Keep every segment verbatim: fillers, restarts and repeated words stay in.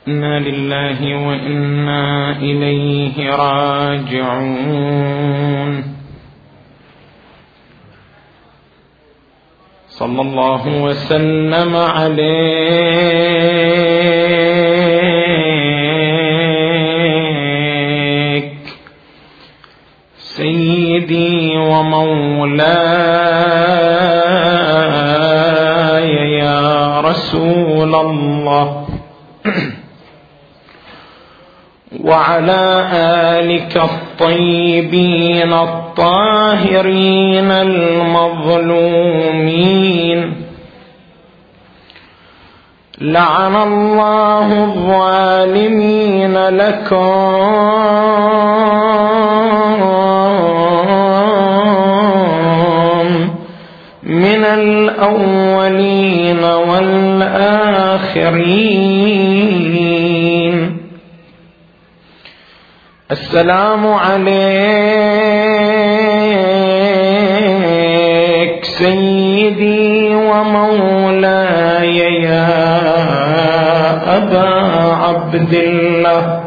إنا لله وإنا إليه راجعون. صلى الله وسلم عليك سيدي ومولاي يا رسول الله، وعلى آلك الطيبين الطاهرين المظلومين. لعن الله الظالمين لكم من الأولين والآخرين. السلام عليك سيدي ومولاي يا أبا عبد الله،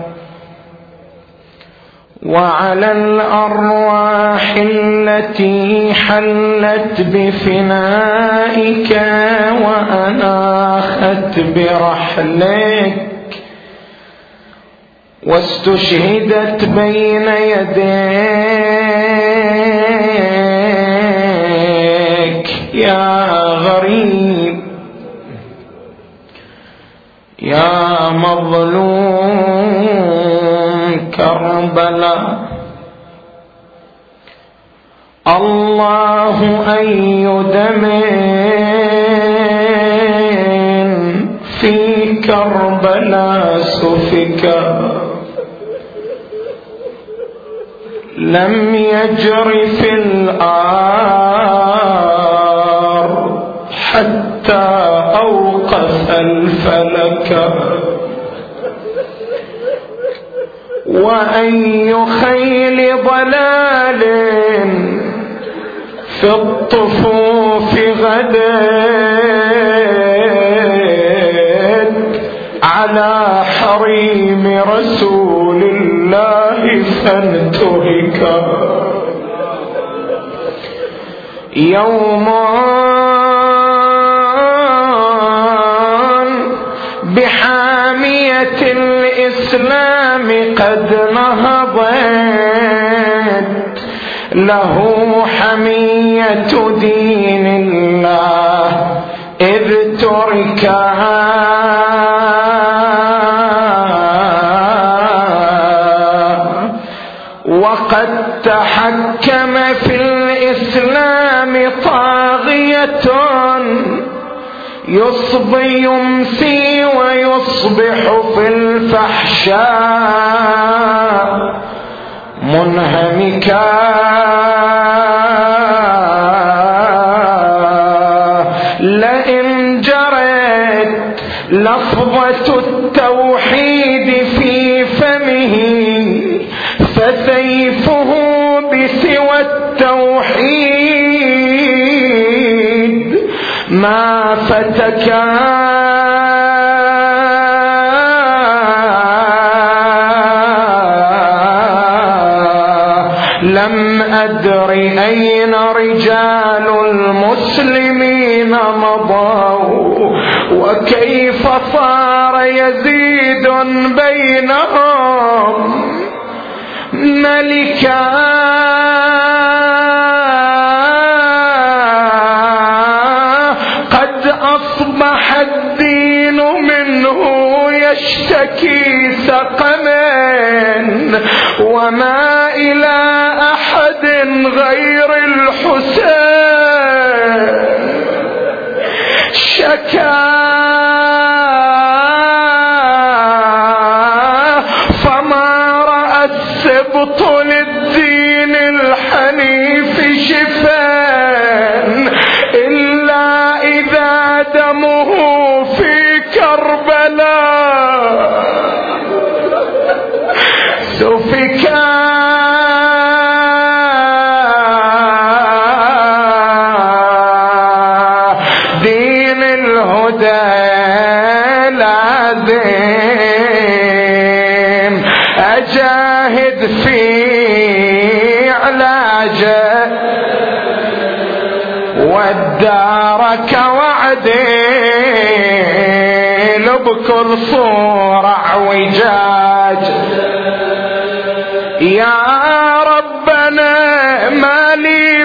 وعلى الأرواح التي حلت بفنائك وأناخت برحلك واستشهدت بين يديك يا غريب يا مظلوم كربلاء. الله أي دم في كربلاء سفك لم يجر في الأرض حتى أوقف الفلك. وأي خيل ضلال في الطفوف غدت على حريم رسول الله فانتهك. يوم بحامية الإسلام قد نهضت له حمية دين الله إذ تركها وقد تحكم في الإسلام طاغية يصبي يمسي ويصبح في الفحشاء منهمكا. لئن جرت لفظة التوحيد في فمه فسيفه بسوى التوحيد ما فتكا. لم أدر أين رجال المسلمين مضوا وكيف صار يزيد بينهم ملكا. قد أصبح الدين منه يشتكي سقما وما إلى أحد غير الحسين شكا. فما رأى السبط للدين الحنيف شفاء إلا إذا دمه في كربلاء سفكا. دين الهدى لازم دارك وعديل بكل صورة اعوجاج. يا ربنا ما لي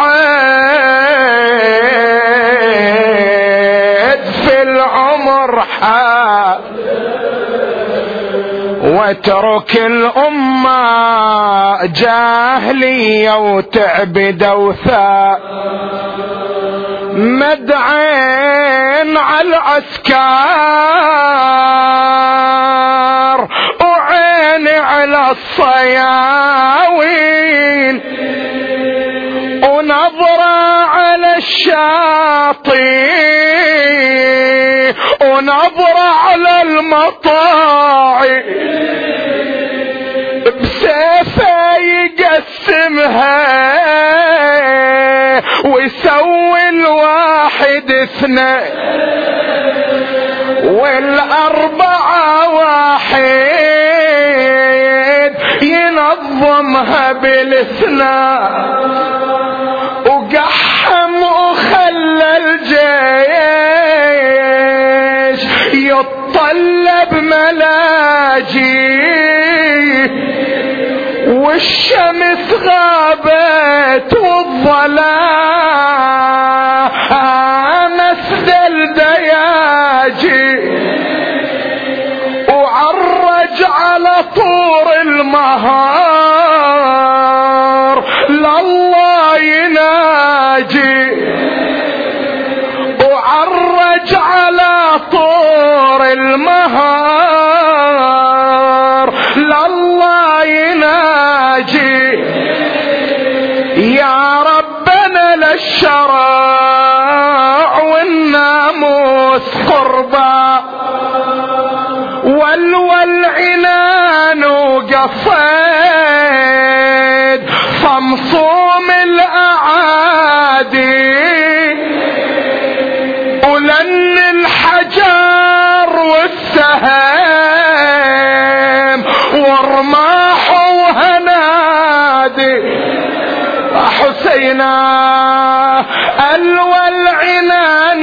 بعد في العمر حال واترك الأمة جاهلية وتعبد أوثان. مدعين على العسكر وعيني على الصياوين ونظرة على الشاطئ ونظرة على المطاعي بسيفه يقسمها ويسوي الواحد اثنين والأربعة واحد ينظمها بالاثنين. وقحم وخلى الجيش يتطلب ملاجي والشمس غابت والظلام مسد الدياجي وعرج على طور المهار لله يناجي وعرج على طور المهار لله يناجي. يا ربنا للشرع والناموس قربا والعنان وقصيد صمصوم الأعادي ولن الحجر والسهام ورماح وهنادي. حسينا العنان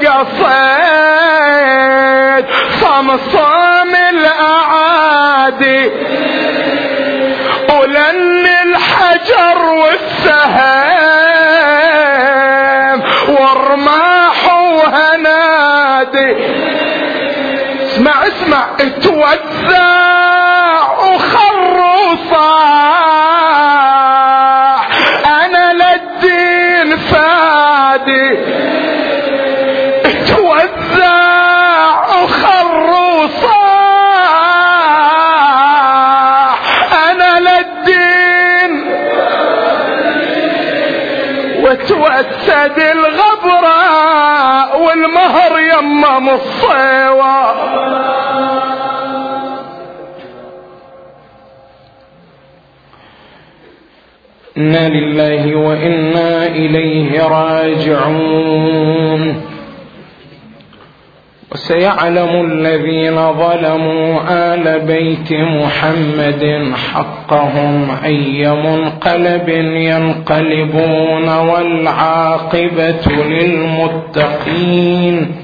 وقصيد صمصام الأعادي ولن الحجر والسهام ورماح وهنادي. اسمع اسمع اتوزع وخر وصاح انا للدين فادي. اتوزع وخر وصاح انا للدين وتوسد الغبراء والمهر يمم الصيوة. إنا لله وإنا إليه راجعون. وسيعلم الذين ظلموا آل بيت محمد حقهم أي منقلب ينقلبون والعاقبة للمتقين.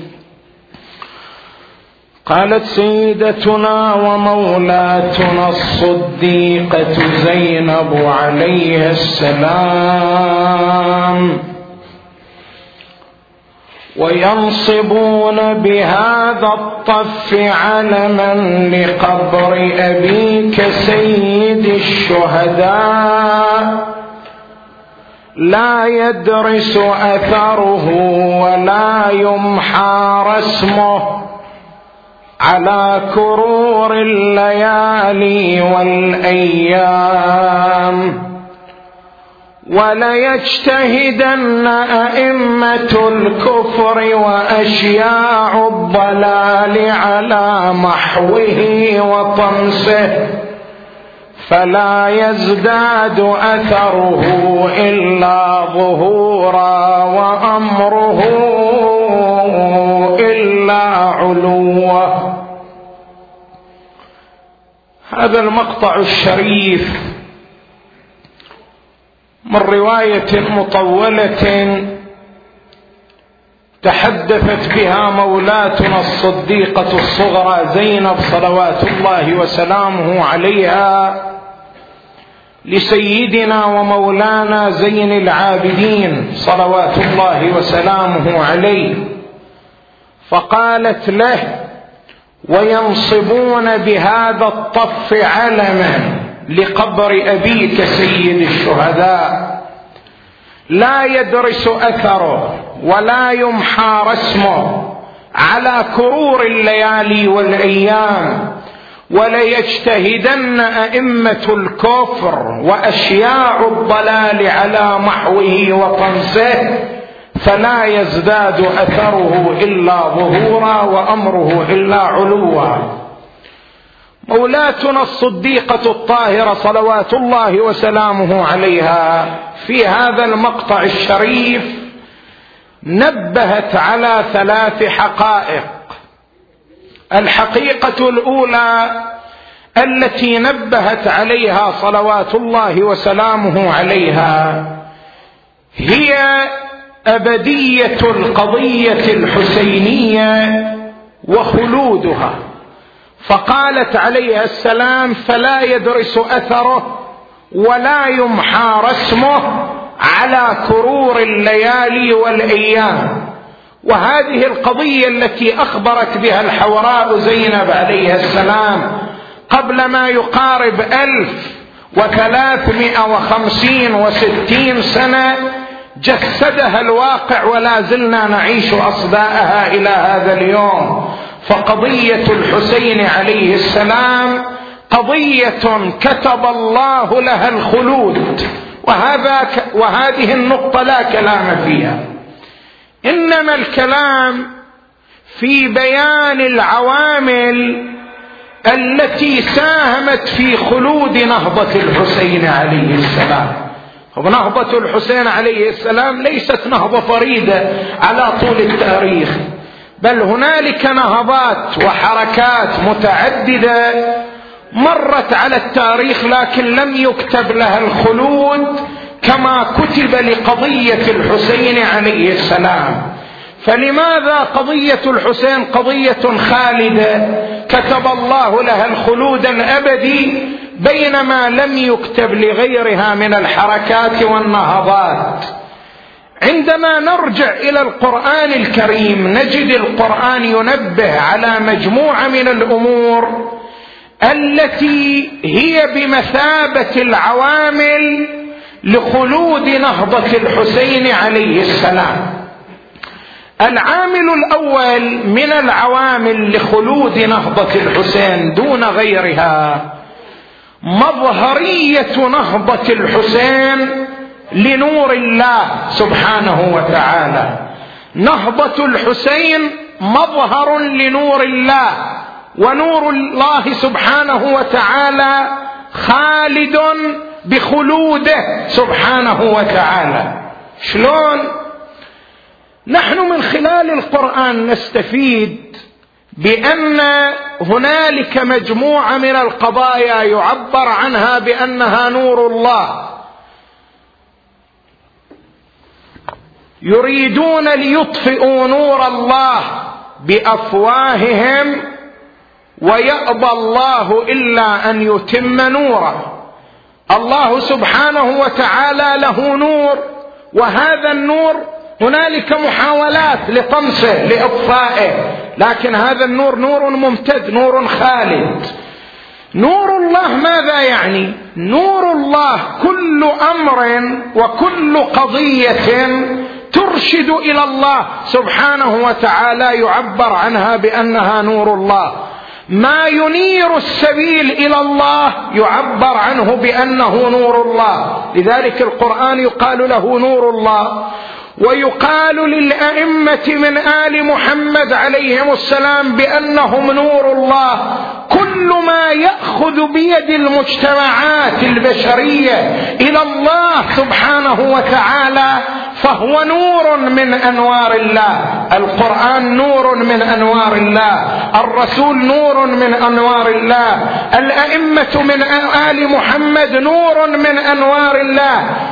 قالت سيدتنا ومولاتنا الصديقة زينب عليها السلام وينصبون بهذا الطف علما لقبر أبيك سيد الشهداء لا يدرس أثره ولا يمحى رسمه على كرور الليالي والأيام. وليجتهدن أئمة الكفر وأشياع الضلال على محوه وطمسه فلا يزداد أثره إلا ظهورا وأمره إلا علوا. هذا المقطع الشريف من رواية مطولة تحدثت بها مولاتنا الصديقة الصغرى زينب صلوات الله وسلامه عليها لسيدنا ومولانا زين العابدين صلوات الله وسلامه عليه، فقالت له: وينصبون بهذا الطف علما لقبر أبيك سيد الشهداء، لا يدرس أثره ولا يمحى رسمه على كرور الليالي والأيام، وليجتهدن أئمة الكفر وأشياع الضلال على محوه وطمسه، فلا يزداد أثره إلا ظهورا وأمره إلا علوا. مولاتنا الصديقة الطاهرة صلوات الله وسلامه عليها في هذا المقطع الشريف نبهت على ثلاث حقائق. الحقيقة الأولى التي نبهت عليها صلوات الله وسلامه عليها هي أبدية القضية الحسينية وخلودها، فقالت عليها السلام: فلا يدرس أثره ولا يمحى رسمه على كرور الليالي والأيام. وهذه القضية التي أخبرت بها الحوراء زينب عليه السلام قبل ما يقارب ألف وثلاثمائة وخمسين وستين سنة جسدها الواقع ولا زلنا نعيش أصداءها إلى هذا اليوم. فقضية الحسين عليه السلام قضية كتب الله لها الخلود، وهذا ك... وهذه النقطة لا كلام فيها، إنما الكلام في بيان العوامل التي ساهمت في خلود نهضة الحسين عليه السلام. ونهضة الحسين عليه السلام ليست نهضة فريدة على طول التاريخ، بل هنالك نهضات وحركات متعددة مرت على التاريخ لكن لم يكتب لها الخلود كما كتب لقضية الحسين عليه السلام. فلماذا قضية الحسين قضية خالدة كتب الله لها الخلود الأبدي بينما لم يكتب لغيرها من الحركات والنهضات؟ عندما نرجع إلى القرآن الكريم نجد القرآن ينبه على مجموعة من الأمور التي هي بمثابة العوامل لخلود نهضة الحسين عليه السلام. العامل الأول من العوامل لخلود نهضة الحسين دون غيرها مظهرية نهضة الحسين لنور الله سبحانه وتعالى. نهضة الحسين مظهر لنور الله، ونور الله سبحانه وتعالى خالد بخلوده سبحانه وتعالى. شلون؟ نحن من خلال القرآن نستفيد بأن هنالك مجموعة من القضايا يعبر عنها بأنها نور الله، يريدون ليطفئوا نور الله بأفواههم ويأبى الله إلا أن يتم نوره. الله سبحانه وتعالى له نور، وهذا النور هنالك محاولات لطمسه لإطفائه، لكن هذا النور نور ممتد، نور خالد. نور الله ماذا يعني؟ نور الله كل أمر وكل قضية ترشد إلى الله سبحانه وتعالى يعبر عنها بأنها نور الله. ما ينير السبيل إلى الله يعبر عنه بأنه نور الله، لذلك القرآن يقال له نور الله. ويقال للأئمة من آل محمد عليهم السلام بأنهم نور الله. كل ما يأخذ بيد المجتمعات البشرية إلى الله سبحانه وتعالى فهو نور من أنوار الله. القرآن نور من أنوار الله، الرسول نور من أنوار الله، الأئمة من آل محمد نور من أنوار الله.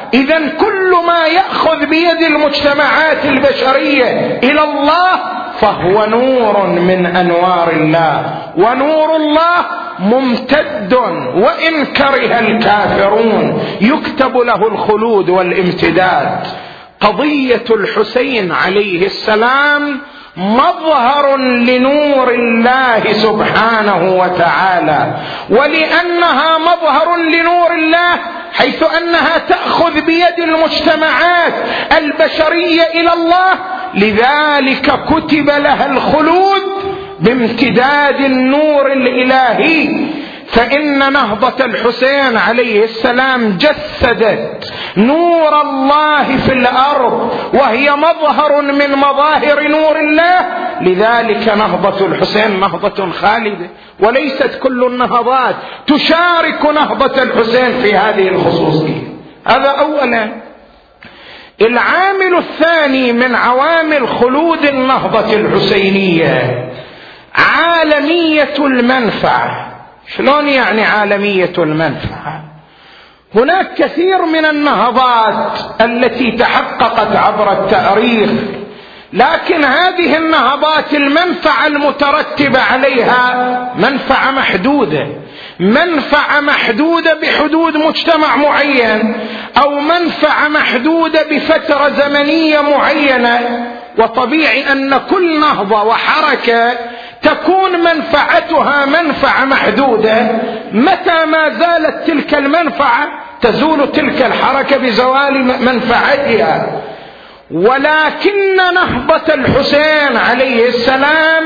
إذن كل ما يأخذ بيد المجتمعات البشرية إلى الله فهو نور من أنوار الله، ونور الله ممتد وإن كره الكافرون يكتب له الخلود والامتداد. قضية الحسين عليه السلام مظهر لنور الله سبحانه وتعالى، ولأنها مظهر لنور الله حيث أنها تأخذ بيد المجتمعات البشرية إلى الله، لذلك كتب لها الخلود بامتداد النور الإلهي. فإن نهضة الحسين عليه السلام جسدت نور الله في الأرض، وهي مظهر من مظاهر نور الله، لذلك نهضة الحسين نهضة خالدة، وليست كل النهضات تشارك نهضة الحسين في هذه الخصوصية. هذا أولا. العامل الثاني من عوامل خلود النهضة الحسينية عالمية المنفعة. شلون يعني عالمية المنفعة؟ هناك كثير من النهضات التي تحققت عبر التاريخ، لكن هذه النهضات المنفعة المترتبة عليها منفعة محدودة، منفعة محدودة بحدود مجتمع معين، أو منفعة محدودة بفترة زمنية معينة. وطبيعي أن كل نهضة وحركة تكون منفعتها منفعة محدودة، متى ما زالت تلك المنفعة تزول تلك الحركة بزوال منفعتها. ولكن نهضة الحسين عليه السلام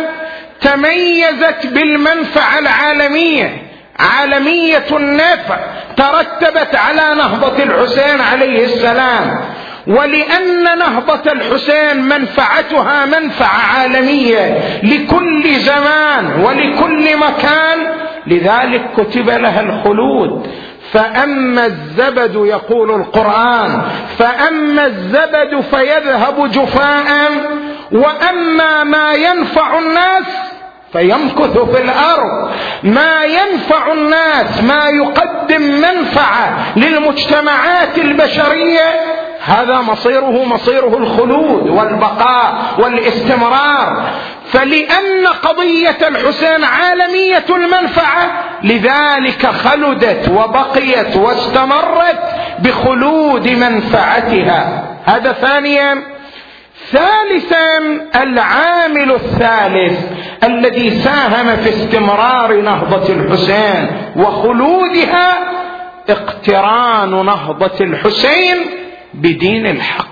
تميزت بالمنفعة العالمية، عالمية النفع ترتبت على نهضة الحسين عليه السلام. ولأن نهضة الحسين منفعتها منفعة عالمية لكل زمان ولكل مكان، لذلك كتب لها الخلود. فأما الزبد، يقول القرآن، فأما الزبد فيذهب جفاء، وأما ما ينفع الناس فيمكث في الأرض. ما ينفع الناس، ما يقدم منفعة للمجتمعات البشرية، هذا مصيره مصيره الخلود والبقاء والاستمرار. فلأن قضية الحسين عالمية المنفعة، لذلك خلدت وبقيت واستمرت بخلود منفعتها. هذا ثانيا. ثالثا، العامل الثالث الذي ساهم في استمرار نهضة الحسين وخلودها اقتران نهضة الحسين بدين الحق،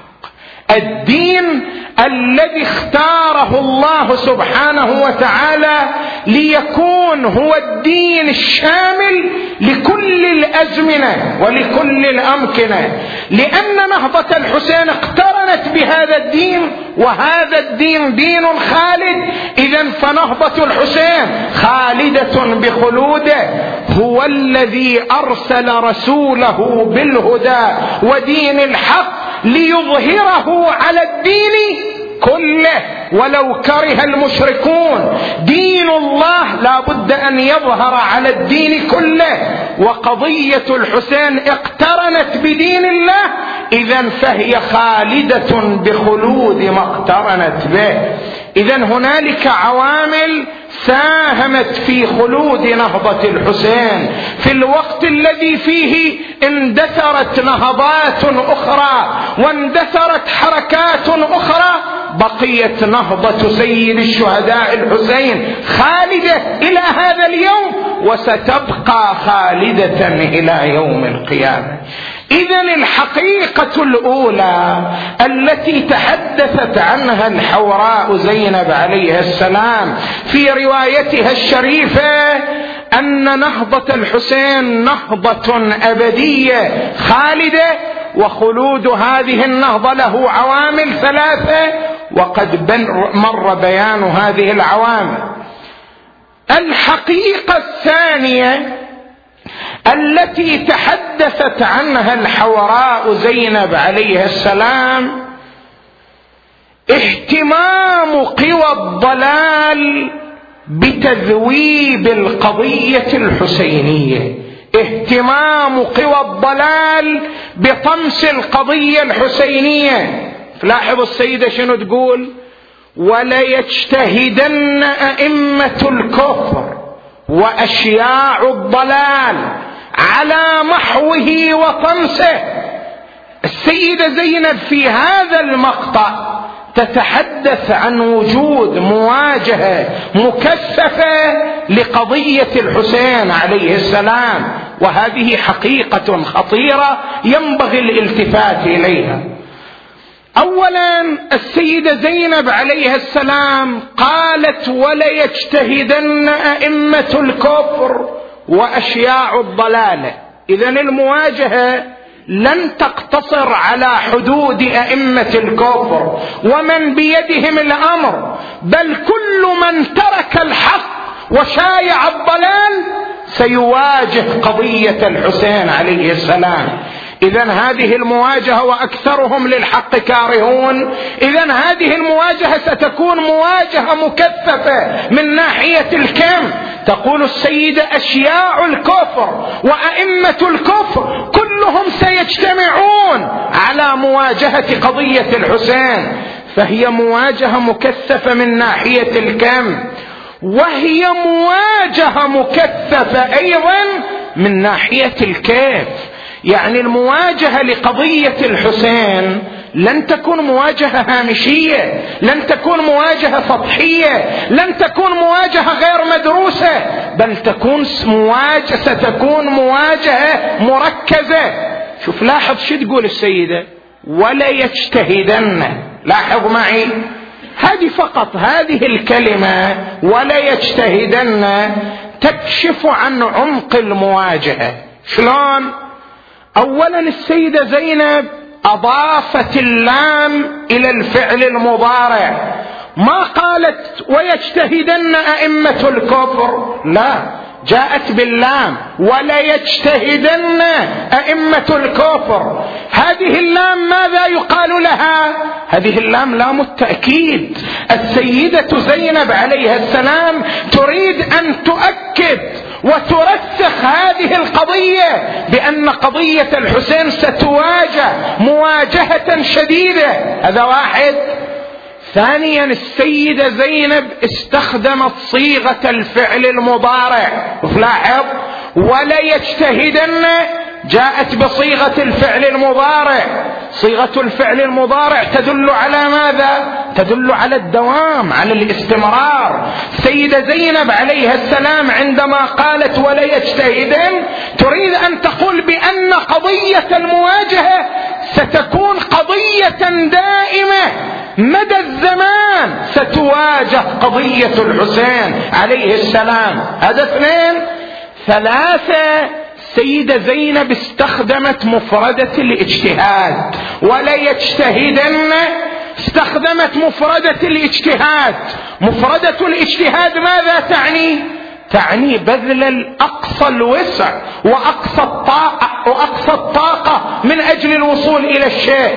الدين الذي اختاره الله سبحانه وتعالى ليكون هو الدين الشامل لكل الأزمنة ولكل الأمكنة. لأن نهضة الحسين اقترنت بهذا الدين، وهذا الدين دين خالد. إذن فنهضة الحسين خالدة بخلوده. هو الذي أرسل رسوله بالهدى ودين الحق ليظهره على الدين كله ولو كره المشركون. دين الله لا بد أن يظهر على الدين كله، وقضية الحسين اقترنت بدين الله، إذن فهي خالدة بخلود ما اقترنت به. إذن هنالك عوامل ساهمت في خلود نهضة الحسين في الوقت الذي فيه اندثرت نهضات أخرى واندثرت حركات أخرى، بقيت نهضة سيد الشهداء الحسين خالدة إلى هذا اليوم، وستبقى خالدة إلى يوم القيامة. إذن الحقيقة الأولى التي تحدثت عنها الحوراء زينب عليه السلام في روايتها الشريفة أن نهضة الحسين نهضة أبدية خالدة، وخلود هذه النهضة له عوامل ثلاثة، وقد مر بيان هذه العوامل. الحقيقة الثانية التي تحدثت عنها الحوراء زينب عليه السلام اهتمام قوى الضلال بتذويب القضية الحسينية، اهتمام قوى الضلال بطمس القضية الحسينية. لاحظ السيدة شنو تقول: وليجتهدن أئمة الكفر وأشياع الضلال على محوه وطمسه. السيدة زينب في هذا المقطع تتحدث عن وجود مواجهة مكثفة لقضية الحسين عليه السلام، وهذه حقيقة خطيرة ينبغي الالتفات إليها. أولا السيدة زينب عليها السلام قالت: وليجتهدن أئمة الكفر وأشياع الضلالة. إذن المواجهة لن تقتصر على حدود أئمة الكفر ومن بيدهم الأمر، بل كل من ترك الحق وشايع الضلال سيواجه قضية الحسين عليه السلام. إذن هذه المواجهة وأكثرهم للحق كارهون، إذن هذه المواجهة ستكون مواجهة مكثفة من ناحية الكم. تقول السيدة: أشياع الكفر وأئمة الكفر كلهم سيجتمعون على مواجهة قضية الحسين، فهي مواجهة مكثفة من ناحية الكم، وهي مواجهة مكثفة أيضا من ناحية الكيف. يعني المواجهة لقضية الحسين لن تكون مواجهة هامشية، لن تكون مواجهة سطحية، لن تكون مواجهة غير مدروسة، بل تكون مواجهة ستكون مواجهة مركزة. شوف لاحظ شو تقول السيدة: ولا يجتهدن. لاحظ معي هذه فقط، هذه الكلمة ولا يجتهدن تكشف عن عمق المواجهة. شلون؟ أولا السيدة زينب أضافت اللام إلى الفعل المضارع، ما قالت ويجتهدن أئمة الكفر، لا، جاءت باللام ولا يجتهدن أئمة الكفر. هذه اللام ماذا يقال لها؟ هذه اللام لام التأكيد. السيدة زينب عليها السلام تريد أن تؤكد وترسخ هذه القضية بأن قضية الحسين ستواجه مواجهة شديدة. هذا واحد. ثانيا السيدة زينب استخدمت صيغة الفعل المضارع. لاحظ: ولا يجتهدن جاءت بصيغة الفعل المضارع. صيغة الفعل المضارع تدل على ماذا؟ تدل على الدوام، على الاستمرار. سيدة زينب عليها السلام عندما قالت ولا يجتهدن تريد أن تقول بأن قضية المواجهة ستكون قضية دائمة مدى الزمان، ستواجه قضية الحسين عليه السلام. هذا اثنين. ثلاثة السيدة زينب استخدمت مفردة الاجتهاد. ولا يجتهدن استخدمت مفردة الاجتهاد. مفردة الاجتهاد ماذا تعني؟ تعني بذل الأقصى الوسع وأقصى الطاقة, وأقصى الطاقة من أجل الوصول إلى الشيء.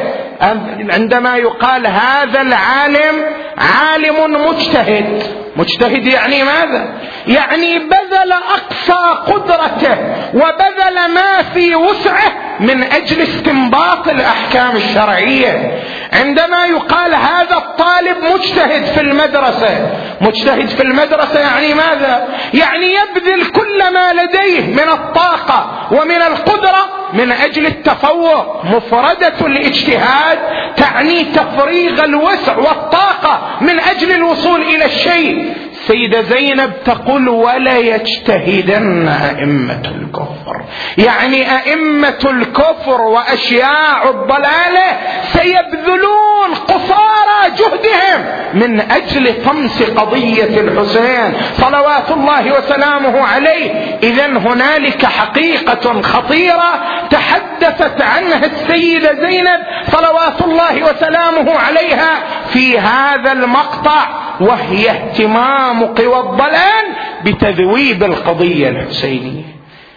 عندما يقال هذا العالم عالم مجتهد، مجتهد يعني ماذا؟ يعني بذل أقصى قدرته وبذل ما في وسعه من أجل استنباط الأحكام الشرعية. عندما يقال هذا الطالب مجتهد في المدرسة، مجتهد في المدرسة يعني ماذا؟ يعني يبذل كل ما لديه من الطاقة ومن القدرة من أجل التفوق. مفردة الاجتهاد تعني تفريغ الوسع والطاقة من أجل الوصول إلى الشيء. سيدة زينب تقول ولا يجتهدن أئمة الكفر، يعني أئمة الكفر وأشياع الضلالة سيبذلون قصارى جهدهم من أجل طمس قضية الحسين صلوات الله وسلامه عليه. إذن هنالك حقيقة خطيرة تحدثت عنها السيدة زينب صلوات الله وسلامه عليها في هذا المقطع، وهي اهتمام قوى الضلال بتذويب القضية الحسينية.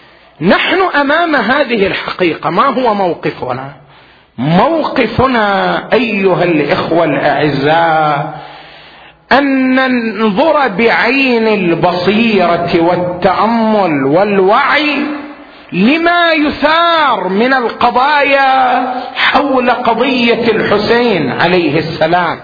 نحن أمام هذه الحقيقة ما هو موقفنا؟ موقفنا أيها الإخوة الأعزاء أن ننظر بعين البصيرة والتأمل والوعي لما يثار من القضايا حول قضية الحسين عليه السلام.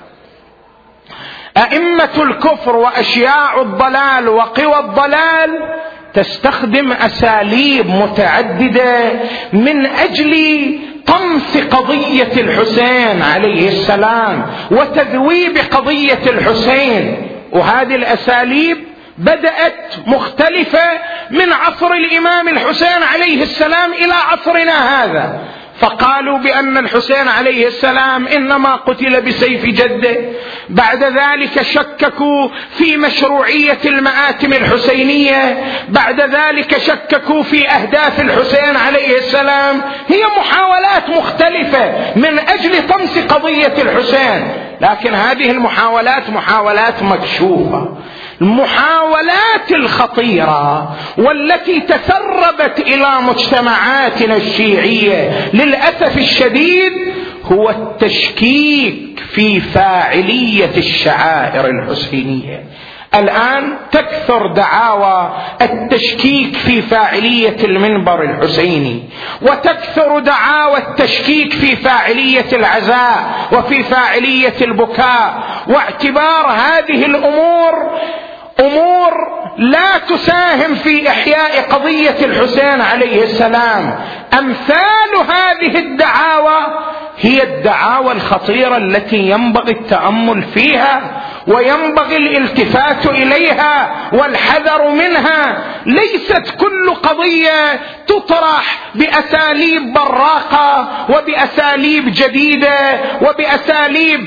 أئمة الكفر وأشياع الضلال وقوى الضلال تستخدم أساليب متعددة من أجل طمس قضية الحسين عليه السلام وتذويب قضية الحسين، وهذه الأساليب بدأت مختلفة من عصر الإمام الحسين عليه السلام إلى عصرنا هذا. فقالوا بأن الحسين عليه السلام إنما قتل بسيف جده. بعد ذلك شككوا في مشروعية المآتم الحسينية. بعد ذلك شككوا في أهداف الحسين عليه السلام. هي محاولات مختلفة من أجل طمس قضية الحسين، لكن هذه المحاولات محاولات مكشوفة. المحاولات الخطيرة والتي تسربت إلى مجتمعاتنا الشيعية للأسف الشديد هو التشكيك في فاعلية الشعائر الحسينية. الآن تكثر دعاوى التشكيك في فاعلية المنبر الحسيني، وتكثر دعاوى التشكيك في فاعلية العزاء وفي فاعلية البكاء، واعتبار هذه الأمور أمور لا تساهم في إحياء قضية الحسين عليه السلام. أمثال هذه الدعاوى هي الدعاوى الخطيرة التي ينبغي التأمل فيها وينبغي الالتفات إليها والحذر منها. ليست كل قضية تطرح بأساليب براقة وبأساليب جديدة وبأساليب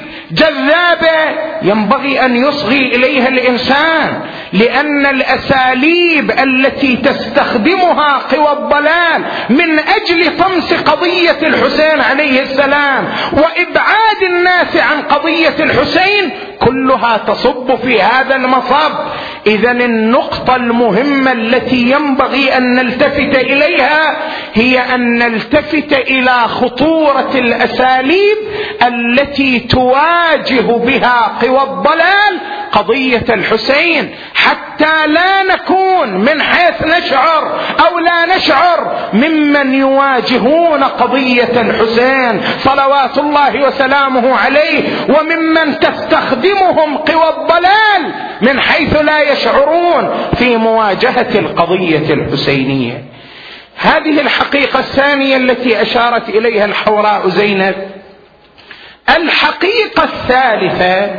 جذابة ينبغي أن يصغي إليها الإنسان، لأن الأساليب التي تستخدمها قوى الضلال من أجل طمس قضية الحسين عليه السلام وإبعاد الناس عن قضية الحسين كلها تصب في هذا المصب. إذن النقطة المهمة التي ينبغي أن نلتفت إليها هي أن نلتفت إلى خطورة الأساليب التي تواجه بها قوى الضلال قضية الحسين، حتى لا نكون من حيث نشعر أو لا نشعر ممن يواجهون قضية الحسين صلوات الله وسلامه عليه، وممن تستخدمهم قوى الضلال من حيث لا يشعرون في مواجهة القضية الحسينية. هذه الحقيقة الثانية التي أشارت إليها الحوراء زينب. الحقيقة الثالثة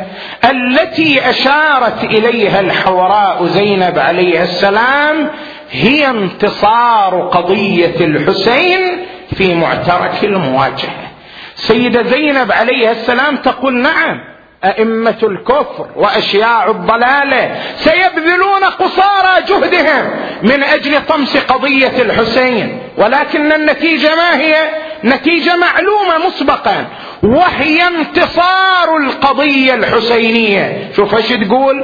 التي أشارت إليها الحوراء زينب عليه السلام هي انتصار قضية الحسين في معترك المواجهة. سيدة زينب عليه السلام تقول: نعم، أئمة الكفر وأشياع الضلالة سيبذلون قصارى جهدهم من أجل طمس قضية الحسين، ولكن النتيجة ما هي؟ نتيجة معلومة مسبقا، وهي انتصار القضية الحسينية. شوف ايش تقول: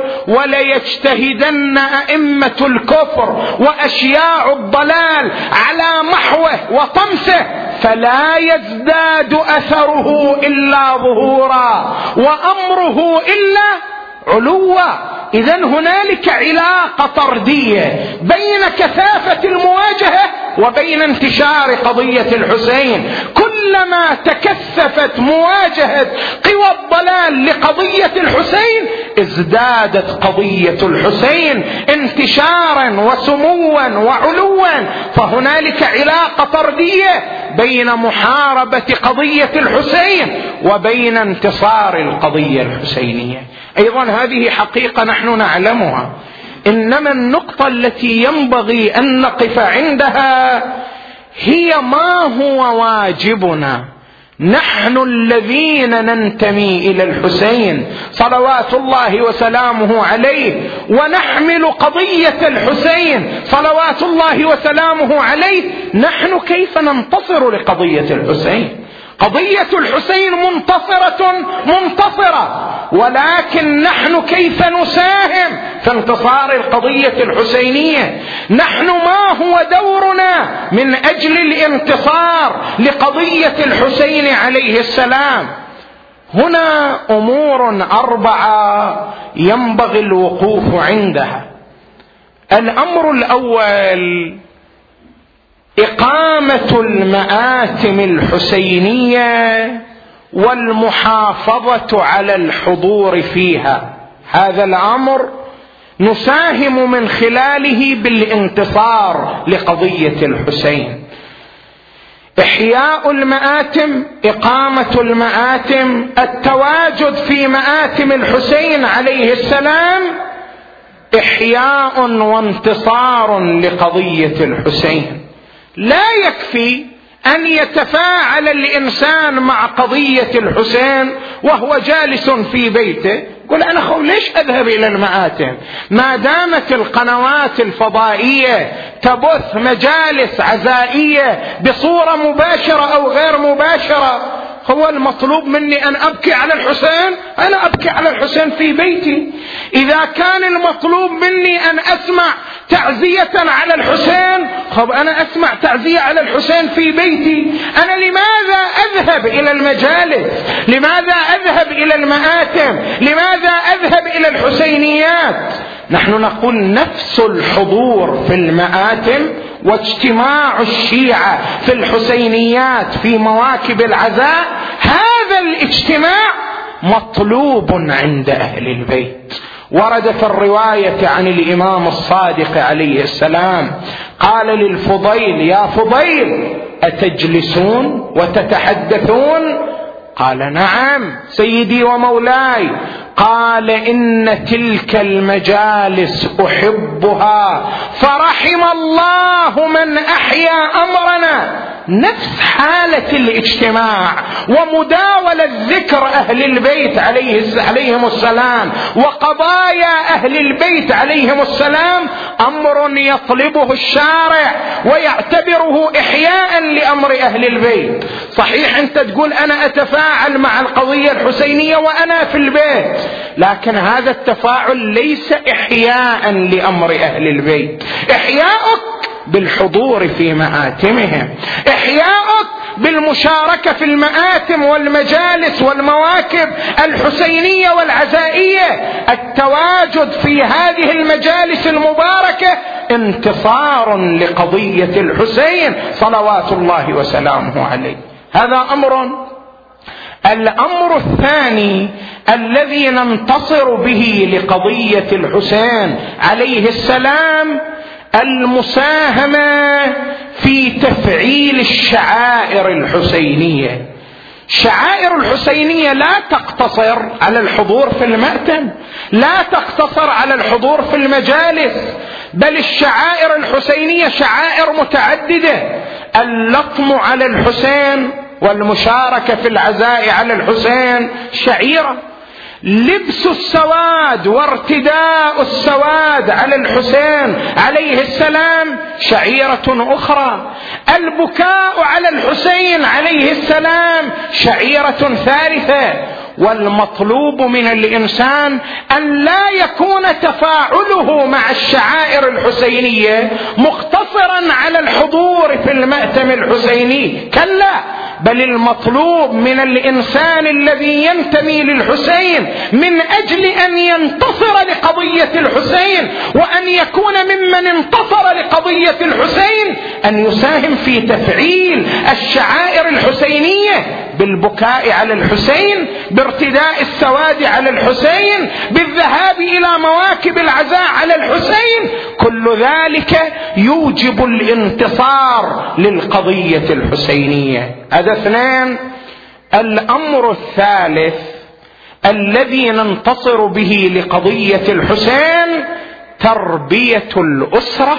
وليجتهدن أئمة الكفر وأشياع الضلال على محوه وطمسه فلا يزداد أثره إلا ظهورا وأمره إلا علوا. إذن هنالك علاقة طردية بين كثافة المواجهة وبين انتشار قضية الحسين. كلما تكثفت مواجهة قوى الضلال لقضية الحسين ازدادت قضية الحسين انتشارا وسموا وعلوا. فهنالك علاقة طردية بين محاربة قضية الحسين وبين انتصار القضية الحسينية. أيضا هذه حقيقة نحن نعلمها، إنما النقطة التي ينبغي أن نقف عندها هي ما هو واجبنا نحن الذين ننتمي إلى الحسين صلوات الله وسلامه عليه ونحمل قضية الحسين صلوات الله وسلامه عليه. نحن كيف ننتصر لقضية الحسين؟ قضية الحسين منتصرة منتصرة، ولكن نحن كيف نساهم في انتصار القضية الحسينية؟ نحن ما هو دورنا من أجل الانتصار لقضية الحسين عليه السلام؟ هنا أمور أربعة ينبغي الوقوف عندها. الأمر الأول إقامة المآتم الحسينية والمحافظة على الحضور فيها، هذا الأمر نساهم من خلاله بالانتصار لقضية الحسين. إحياء المآتم، إقامة المآتم، التواجد في مآتم الحسين عليه السلام إحياء وانتصار لقضية الحسين. لا يكفي أن يتفاعل الإنسان مع قضية الحسين وهو جالس في بيته، يقول أنا خو ليش أذهب إلى المآتم؟ ما دامت القنوات الفضائية تبث مجالس عزائية بصورة مباشرة أو غير مباشرة، هو المطلوب مني أن أبكي على الحسين، أنا أبكي على الحسين في بيتي. إذا كان المطلوب مني أن أسمع تعزية على الحسين، طب أنا أسمع تعزية على الحسين في بيتي. أنا لماذا أذهب إلى المجالس؟ لماذا أذهب إلى المآتم؟ لماذا أذهب إلى الحسينيات؟ نحن نقول نفس الحضور في المآتم واجتماع الشيعة في الحسينيات في مواكب العزاء، هذا الاجتماع مطلوب عند أهل البيت. وردت الرواية عن الإمام الصادق عليه السلام قال للفضيل: يا فضيل أتجلسون وتتحدثون؟ قال: نعم سيدي ومولاي. قال: إن تلك المجالس أحبها، فرحم الله من أحيا أمرنا. نفس حالة الاجتماع ومداولة ذكر أهل البيت عليهم السلام وقضايا أهل البيت عليهم السلام أمر يطلبه الشارع ويعتبره إحياء لأمر أهل البيت. صحيح أنت تقول أنا أتفاعل مع القضية الحسينية وأنا في البيت، لكن هذا التفاعل ليس إحياء لأمر أهل البيت. إحياؤك بالحضور في مآتمهم، إحياؤك بالمشاركة في المآتم والمجالس والمواكب الحسينية والعزائية، التواجد في هذه المجالس المباركة انتصار لقضية الحسين صلوات الله وسلامه عليه. هذا أمر. الأمر الثاني الذي ننتصر به لقضية الحسين عليه السلام المساهمة في تفعيل الشعائر الحسينية. شعائر الحسينية لا تقتصر على الحضور في المأتم، لا تقتصر على الحضور في المجالس، بل الشعائر الحسينية شعائر متعددة. اللطم على الحسين والمشاركة في العزاء على الحسين شعيرة، لبس السواد وارتداء السواد على الحسين عليه السلام شعيرة أخرى، البكاء على الحسين عليه السلام شعيرة ثالثة. والمطلوب من الإنسان أن لا يكون تفاعله مع الشعائر الحسينية مقتصرا على الحضور في المأتم الحسيني، كلا، بل المطلوب من الإنسان الذي ينتمي للحسين من أجل أن ينتصر لقضية الحسين وأن يكون ممن انتصر لقضية الحسين أن يساهم في تفعيل الشعائر الحسينية بالبكاء على الحسين، بارتداء السواد على الحسين، بالذهاب إلى مواكب العزاء على الحسين. كل ذلك يوجب الانتصار للقضية الحسينية. هذا اثنين. الأمر الثالث الذي ننتصر به لقضية الحسين تربية الأسرة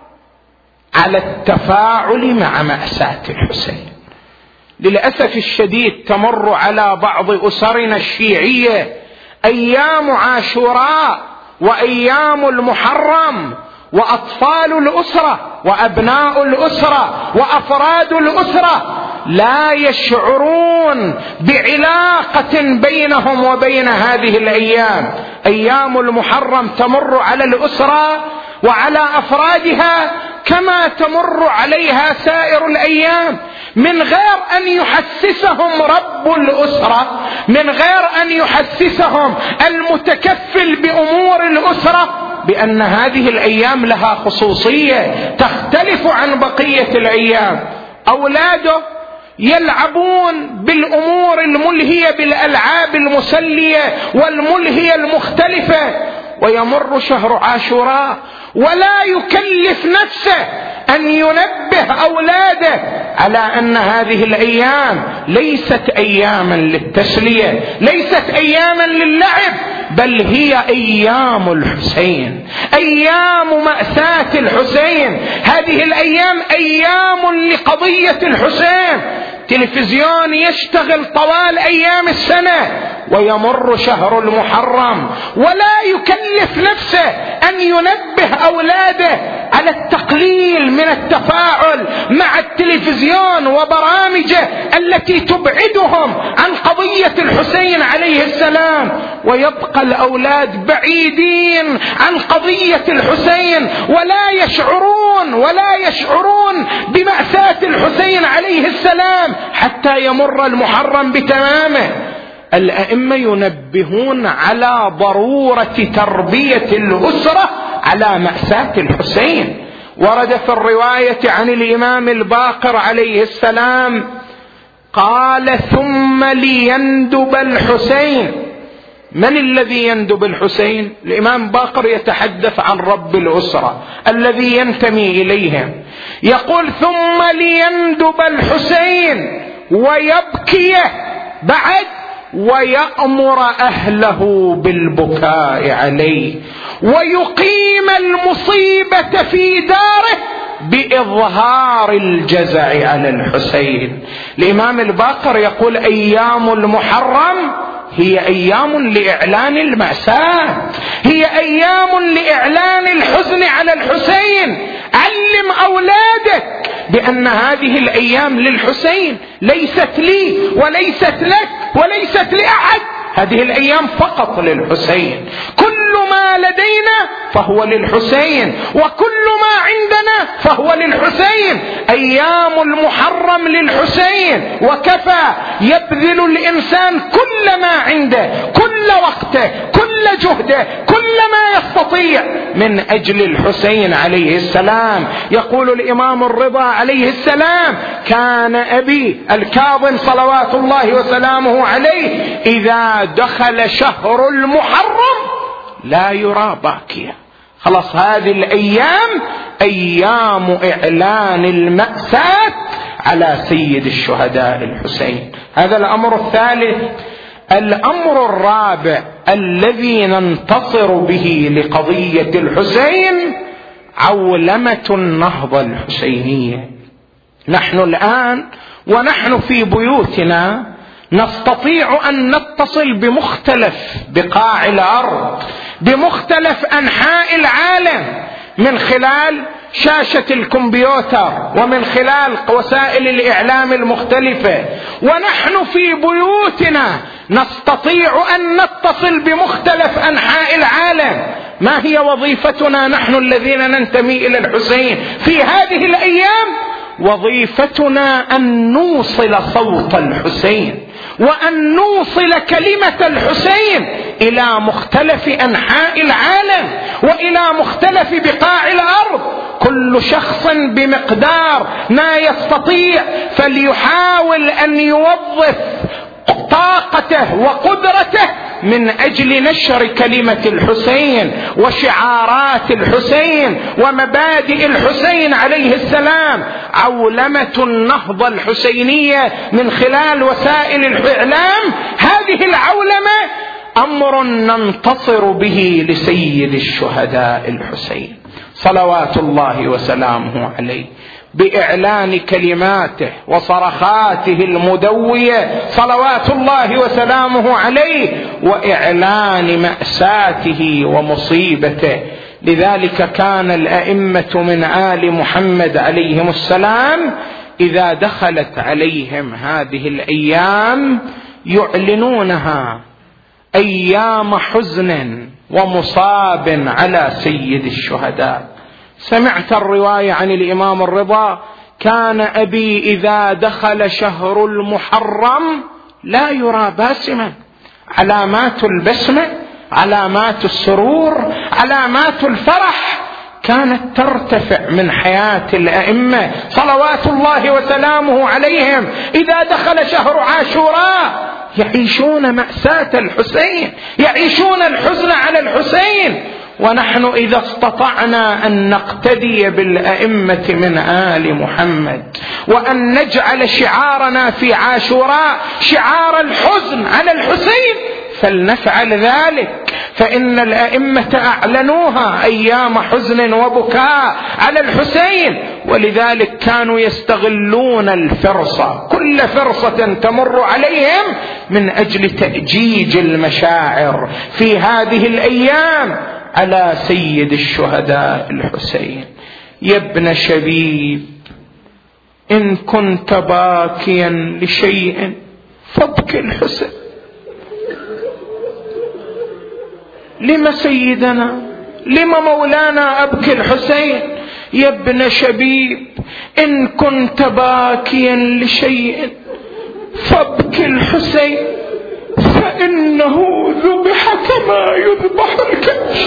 على التفاعل مع مأساة الحسين. للأسف الشديد تمر على بعض أسرنا الشيعية أيام عاشوراء وأيام المحرم، وأطفال الأسرة وأبناء الأسرة وأفراد الأسرة لا يشعرون بعلاقة بينهم وبين هذه الأيام. أيام المحرم تمر على الأسرة وعلى أفرادها كما تمر عليها سائر الأيام، من غير أن يحسسهم رب الأسرة، من غير أن يحسسهم المتكفل بأمور الأسرة بأن هذه الأيام لها خصوصية تختلف عن بقية الأيام. أولاده يلعبون بالأمور الملهية، بالألعاب المسلية والملهية المختلفة، ويمر شهر عاشوراء ولا يكلف نفسه أن ينبه أولاده على أن هذه الأيام ليست أياما للتسلية، ليست أياما للعب، بل هي أيام الحسين، أيام مأساة الحسين. هذه الأيام أيام لقضية الحسين. تلفزيون يشتغل طوال أيام السنة ويمر شهر المحرم ولا يكلف نفسه أن ينبه أولاده على التقليل من التفاعل مع التلفزيون وبرامجه التي تبعدهم عن قضية الحسين عليه السلام، ويبقى الأولاد بعيدين عن قضية الحسين ولا يشعرون ولا يشعرون بمأساة الحسين عليه السلام حتى يمر المحرم بتمامه. الأئمة ينبهون على ضرورة تربية الأسرة على مأساة الحسين. ورد في الرواية عن الإمام الباقر عليه السلام قال: ثم ليندب الحسين. من الذي يندب الحسين؟ الإمام باقر يتحدث عن رب الأسرة الذي ينتمي إليهم، يقول: ثم ليندب الحسين ويبكي بعد ويأمر أهله بالبكاء عليه ويقيم المصيبة في داره بإظهار الجزع على الحسين. الإمام الباقر يقول: أيام المحرم هي أيام لإعلان المأساة، هي أيام لإعلان الحزن على الحسين. علم أولادك بأن هذه الأيام للحسين، ليست لي وليست لك وليست لأحد، هذه الأيام فقط للحسين. كل ما لدينا فهو للحسين، وكل ما عندنا فهو للحسين. أيام المحرم للحسين وكفى. يبذل الإنسان كل ما عنده، كل وقته، كل جهده، كل ما يستطيع من أجل الحسين عليه السلام. يقول الإمام الرضا عليه السلام: كان أبي الكاظم صلوات الله وسلامه عليه إذا دخل شهر المحرم لا يرى باكيا. خلاص، هذه الأيام أيام إعلان المأساة على سيد الشهداء الحسين. هذا الأمر الثالث. الأمر الرابع الذي ننتصر به لقضية الحسين عولمة النهضة الحسينية. نحن الآن ونحن في بيوتنا نستطيع أن نتصل بمختلف بقاع الأرض، بمختلف أنحاء العالم، من خلال شاشة الكمبيوتر ومن خلال وسائل الإعلام المختلفة. ونحن في بيوتنا نستطيع أن نتصل بمختلف أنحاء العالم. ما هي وظيفتنا نحن الذين ننتمي إلى الحسين في هذه الأيام؟ وظيفتنا أن نوصل صوت الحسين وأن نوصل كلمة الحسين إلى مختلف أنحاء العالم وإلى مختلف بقاع الأرض. كل شخص بمقدار ما يستطيع فليحاول أن يوظف طاقته وقدرته من أجل نشر كلمة الحسين وشعارات الحسين ومبادئ الحسين عليه السلام. عولمة النهضة الحسينية من خلال وسائل الإعلام، هذه العولمة أمر ننتصر به لسيد الشهداء الحسين صلوات الله وسلامه عليه، بإعلان كلماته وصرخاته المدوية صلوات الله وسلامه عليه، وإعلان مأساته ومصيبته. لذلك كان الأئمة من آل محمد عليهم السلام إذا دخلت عليهم هذه الأيام يعلنونها أيام حزن ومصاب على سيد الشهداء. سمعت الرواية عن الإمام الرضا: كان أبي إذا دخل شهر المحرم لا يرى باسما. علامات البسمة علامات السرور، علامات الفرح كانت ترتفع من حياة الأئمة صلوات الله وسلامه عليهم. إذا دخل شهر عاشوراء يعيشون مأساة الحسين، يعيشون الحزن على الحسين. ونحن إذا استطعنا أن نقتدي بالأئمة من آل محمد وأن نجعل شعارنا في عاشوراء شعار الحزن على الحسين فلنفعل ذلك، فإن الأئمة أعلنوها أيام حزن وبكاء على الحسين، ولذلك كانوا يستغلون الفرصة، كل فرصة تمر عليهم من أجل تأجيج المشاعر في هذه الأيام على سيد الشهداء الحسين. يا ابن شبيب إن كنت باكيا لشيء فابكي الحسين. لما سيدنا، لما مولانا أبكي الحسين؟ يا ابن شبيب إن كنت باكيا لشيء فابكي الحسين، فإنه ذبح كما يذبح الكبش.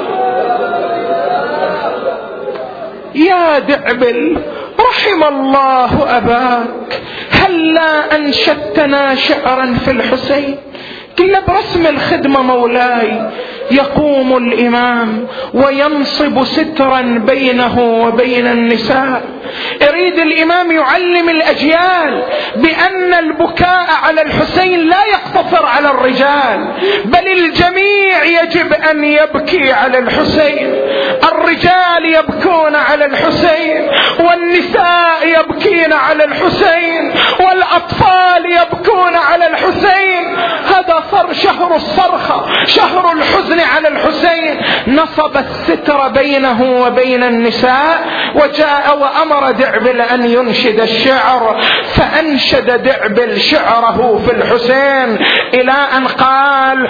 يا دعبل رحم الله أباك، هلا أنشدتنا شعرا في الحسين؟ قل برسم الخدمة مولاي يقوم الإمام وينصب سترا بينه وبين النساء. يريد الإمام يعلم الأجيال بأن البكاء على الحسين لا يقتصر على الرجال، بل الجميع يجب أن يبكي على الحسين. الرجال يبكون على الحسين، والنساء يبكين على الحسين، والأطفال يبكون على الحسين. هذا صار شهر الصرخة، شهر الحزن على الحسين. نصب الستر بينه وبين النساء، وجاء وأمر دعبل أن ينشد الشعر، فأنشد دعبل شعره في الحسين إلى أن قال: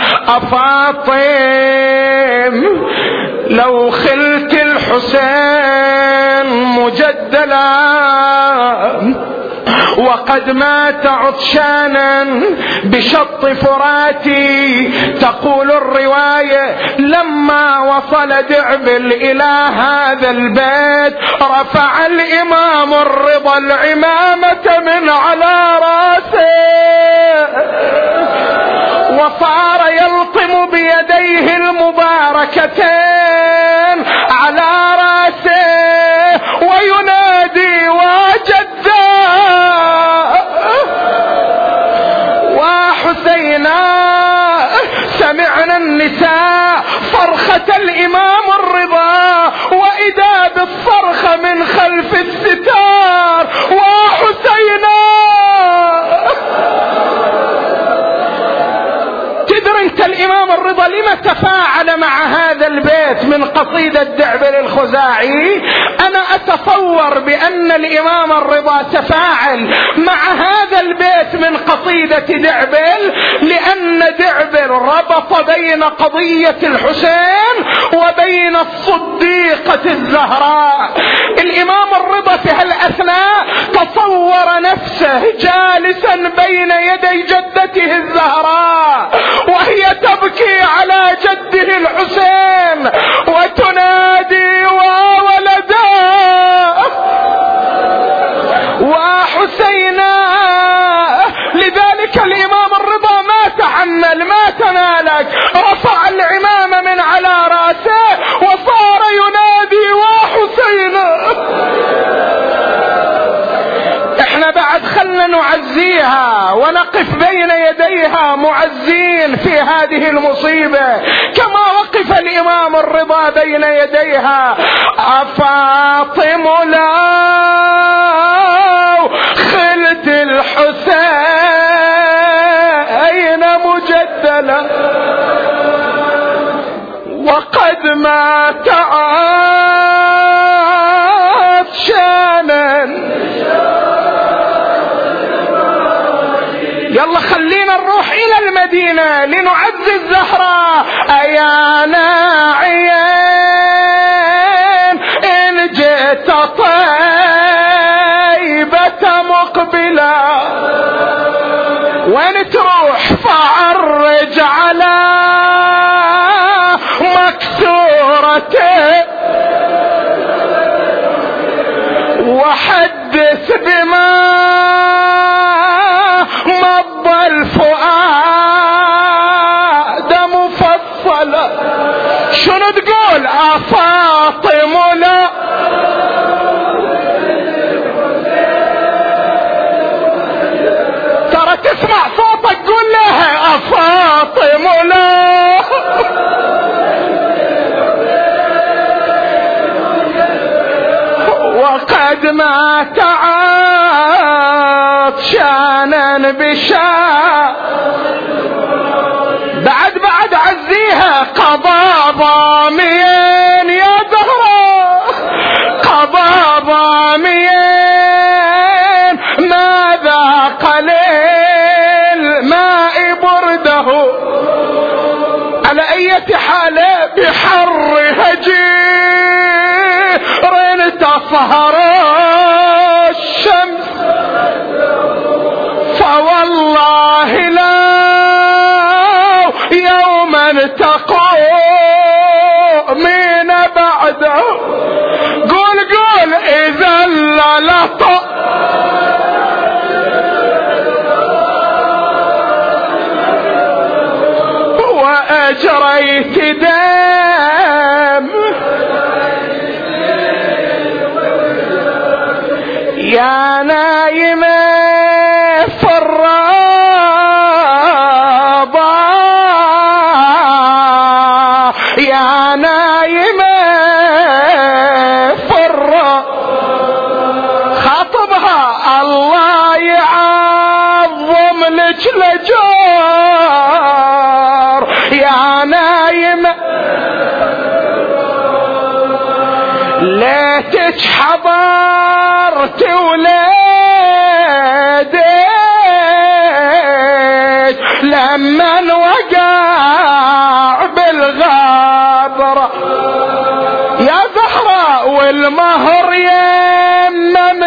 أفاطم لو خلت الحسين مجدلا وقد مات عطشانا بشط فراتي. تقول الرواية: لما وصل دعبل إلى هذا البيت رفع الإمام الرضا العمامة من على راسه، وصار يلطم بيديه المباركتين على راسه وينادي: وجدا وحسينا. سمعنا النساء صرخة الإمام الرضا، وإذا بالصرخة من خلف الستار: وحسينا. تدري انت الإمام الرضا لما تفاعل مع هذا البيت من قصيدة دعبل الخزاعي؟ أنا أتصور بأن الإمام الرضا تفاعل مع هذا البيت من قصيدة دعبل لأن دعبل ربط بين قضية الحسين وبين الصديقة الزهراء. الإمام الرضا في هالأثناء تصور نفسه جالسا بين يدي جدته الزهراء وهي تبكي على جده الحسين وتنادي: وولدا وحسينا. لذلك الإمام الرضا ما تحمل، ما تنالك، رفع العمامة من على راسه وصار ينادي: وحسينا. احنا بعد خلنا نعزيها ونقف بين يديها معزين في هذه المصيبة كما وقف الإمام الرضا بين يديها. أفاطم لو خلت الحسين مجدلا وقد مات عطشانا. يلا خلينا نروح إلى المدينة لنعزي الزهراء. أيا ناعيين إن جئت طيبة مقبلة، وين تروح؟ فعرج على صوته وحدث بما مضى الفؤاد مفصلا. شنو تقول أفاطم لا ترى تسمع صوتك قول لها أفاطم لا وقد مات عطشانا بشاء. بعد بعد عزيها قضى ضامين يا زهرة قضى ضامين ماذا قليل ماء برده على أي حالة بحر هجير تصهر الشمس فوالله لا يوما تقومين بعده. قول قول إذا للطأ وأجريت دم يا نايمة في الرابع يا نايمة في الرابع. خاطبها الله يعظم لك لجار يا نايمة ليتك حضرت ولادك لما وقع بالغابرة يا زهرة والمهر يمم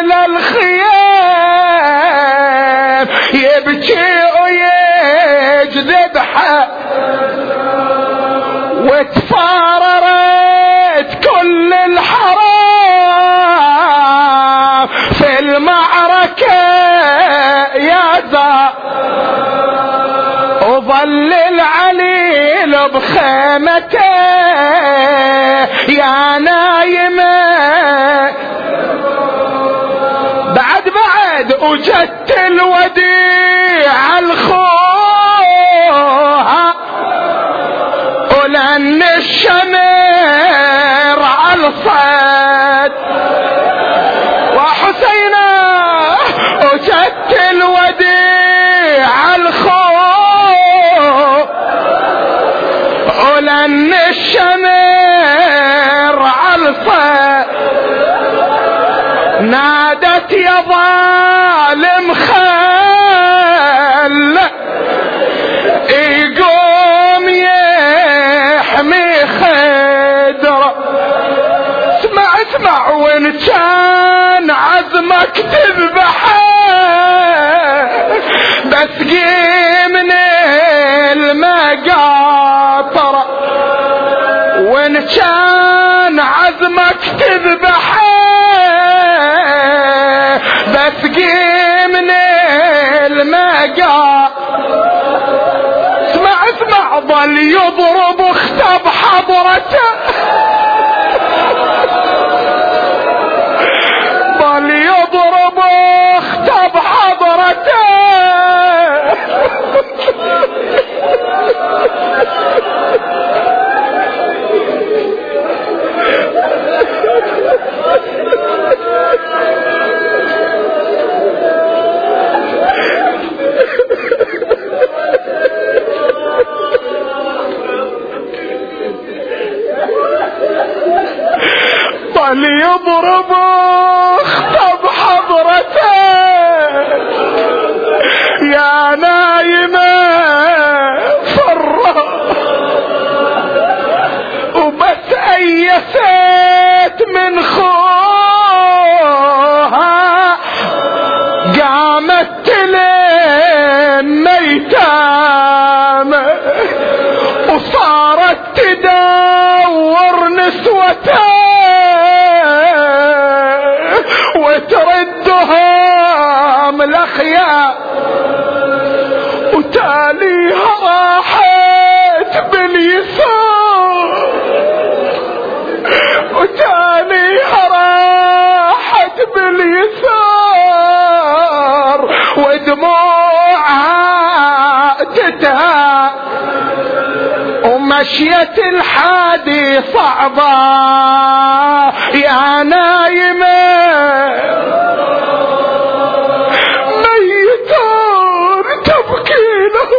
للخيام يبكي ويجذب حق وتفاررت كل الحرام في المعركة يا زهرة وظل العليل بخيمته يا نايمة. بعد بعد وجدت الوديع الخوها ولأن الشمر على الصد وحسينا وجدت الوديع الخوف ولأن الشمر على الصد نادت يا ظالم خل يقوم يحمي خدره. اسمع اسمع وان كان عزمك تذبحه بس قيم من المقاطرة وان كان عزمك تذبحه بس قيم من المقاطرة. اسمع اسمع ظل يضرب اختب حضرته ظل يضرب اختب حضرته ظل يضرب اختب حضرته يا نايمة فرة وبس ايست من خوها قامت تلم ميتام وصارت تدور نسوان ودموعها تتها ومشية الحادي صعبة يا نايمة ميتون تبكي له.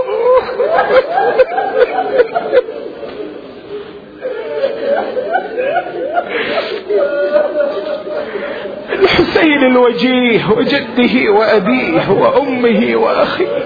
الحسين الوجيه وجده وأبيه وأمه وأخيه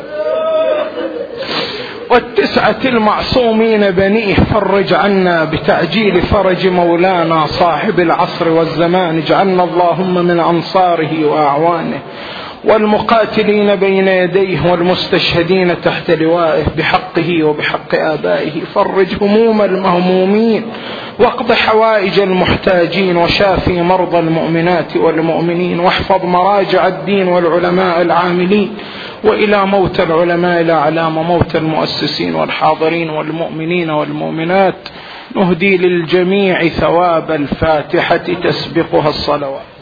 والتسعة المعصومين بنيه، فرج عنا بتعجيل فرج مولانا صاحب العصر والزمان. اجعلنا اللهم من أنصاره وأعوانه والمقاتلين بين يديه والمستشهدين تحت لوائه بحقه وبحق آبائه. فرج هموم المهمومين واقض حوائج المحتاجين وشافي مرضى المؤمنات والمؤمنين، واحفظ مراجع الدين والعلماء العاملين، وإلى موت العلماء لا علام موت المؤسسين والحاضرين والمؤمنين والمؤمنات. نهدي للجميع ثواب الفاتحة تسبقها الصلوات.